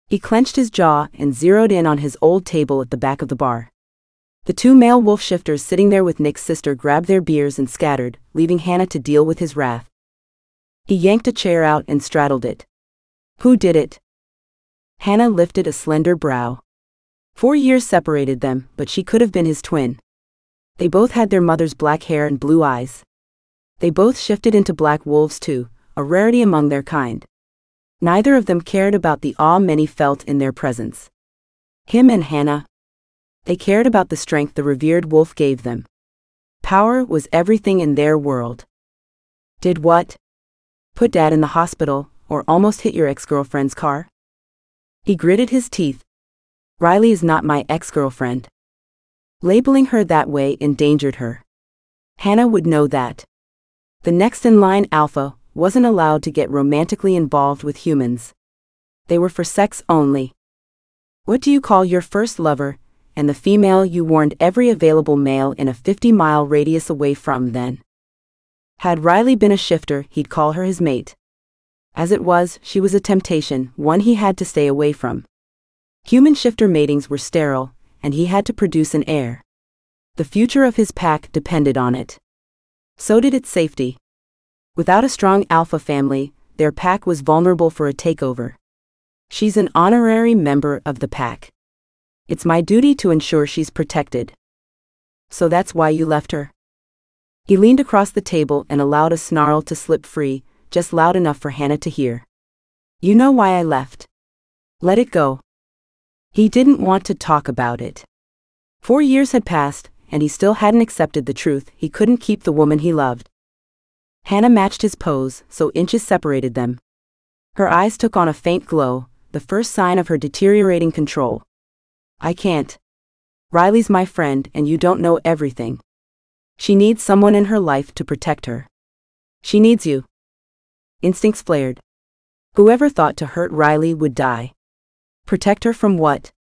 He clenched his jaw and zeroed in on his old table at the back of the bar. The two male wolf shifters sitting there with Nick's sister grabbed their beers and scattered, leaving Hannah to deal with his wrath. He yanked a chair out and straddled it. Who did it? Hannah lifted a slender brow. 4 years separated them, but she could have been his twin. They both had their mother's black hair and blue eyes. They both shifted into black wolves too, a rarity among their kind. Neither of them cared about the awe many felt in their presence. Him and Hannah. They cared about the strength the revered wolf gave them. Power was everything in their world. Did what? Put Dad in the hospital, or almost hit your ex-girlfriend's car? He gritted his teeth. Riley is not my ex-girlfriend. Labeling her that way endangered her. Hannah would know that. The next in line, Alpha, wasn't allowed to get romantically involved with humans. They were for sex only. What do you call your first lover, and the female you warned every available male in a 50-mile radius away from then? Had Riley been a shifter, he'd call her his mate. As it was, she was a temptation, one he had to stay away from. Human shifter matings were sterile, and he had to produce an heir. The future of his pack depended on it. So did its safety. Without a strong alpha family, their pack was vulnerable for a takeover. She's an honorary member of the pack. It's my duty to ensure she's protected. So that's why you left her? He leaned across the table and allowed a snarl to slip free, just loud enough for Hannah to hear. You know why I left. Let it go. He didn't want to talk about it. 4 years had passed, and he still hadn't accepted the truth. He couldn't keep the woman he loved. Hannah matched his pose, so inches separated them. Her eyes took on a faint glow, the first sign of her deteriorating control. I can't. Riley's my friend, and you don't know everything. She needs someone in her life to protect her. She needs you. Instincts flared. Whoever thought to hurt Riley would die. Protect her from what?